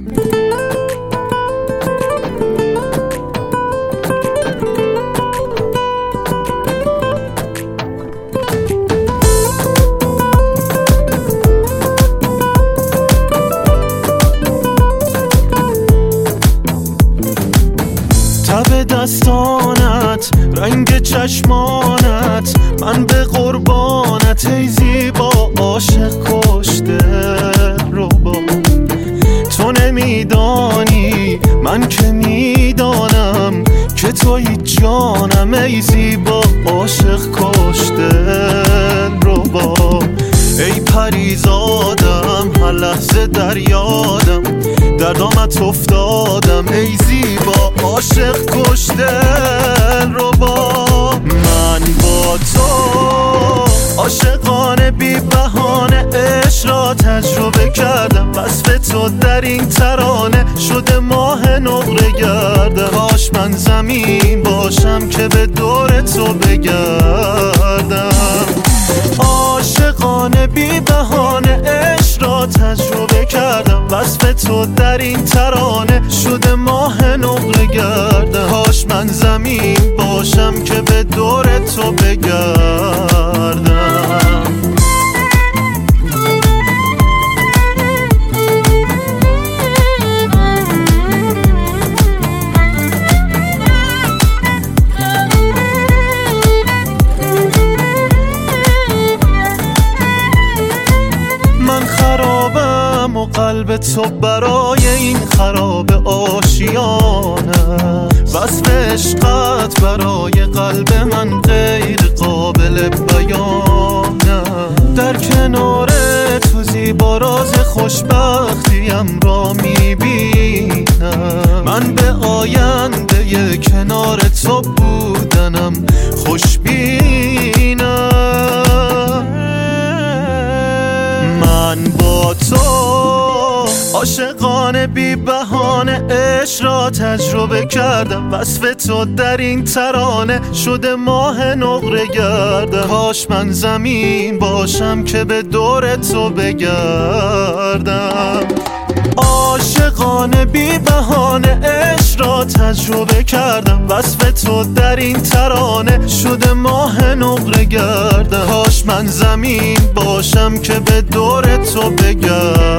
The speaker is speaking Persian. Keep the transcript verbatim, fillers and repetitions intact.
تب دستانت، رنگ چشمانت، من به قربانت ای زیبا عاشق کشته رو با. تو نمیدانی من که میدانم که توی جانم ای زیبا عاشق کشته رو با. ای پریزادم هر لحظه در یادم، در دامت افتادم ای زیبا عاشق کشته رو با. من با تو عاشقانه بی بهانه عشق را تجربه کردم، وصف تو در این ترانه شده ماه نقره گردم. کاش من زمین باشم که به دور تو بگردم. عاشقانه بی بهانه عشق را تجربه کردم، وصف تو در این ترانه شده ماه نقره گردم. کاش من زمین باشم که به دور تو بگردم. قلب تو برای این خراب آشیانه، وصف عشقت برای قلب من غیر قابل بیانه. در کنار تو زیبا راز خوشبختیم را میبینم، من به آینده ی کنار تو بودنم خوشبینم. من با تو عاشقانه بی بهانه عشق را تجربه کردم، وصف تو در این ترانه شده ماه نقره گردم. کاش من زمین باشم که به دور تو بگردم. عاشقانه بی بهانه عشق را تجربه کردم، وصف تو در این ترانه شده ماه نقره گردم. کاش من زمین باشم که به دور تو بگردم.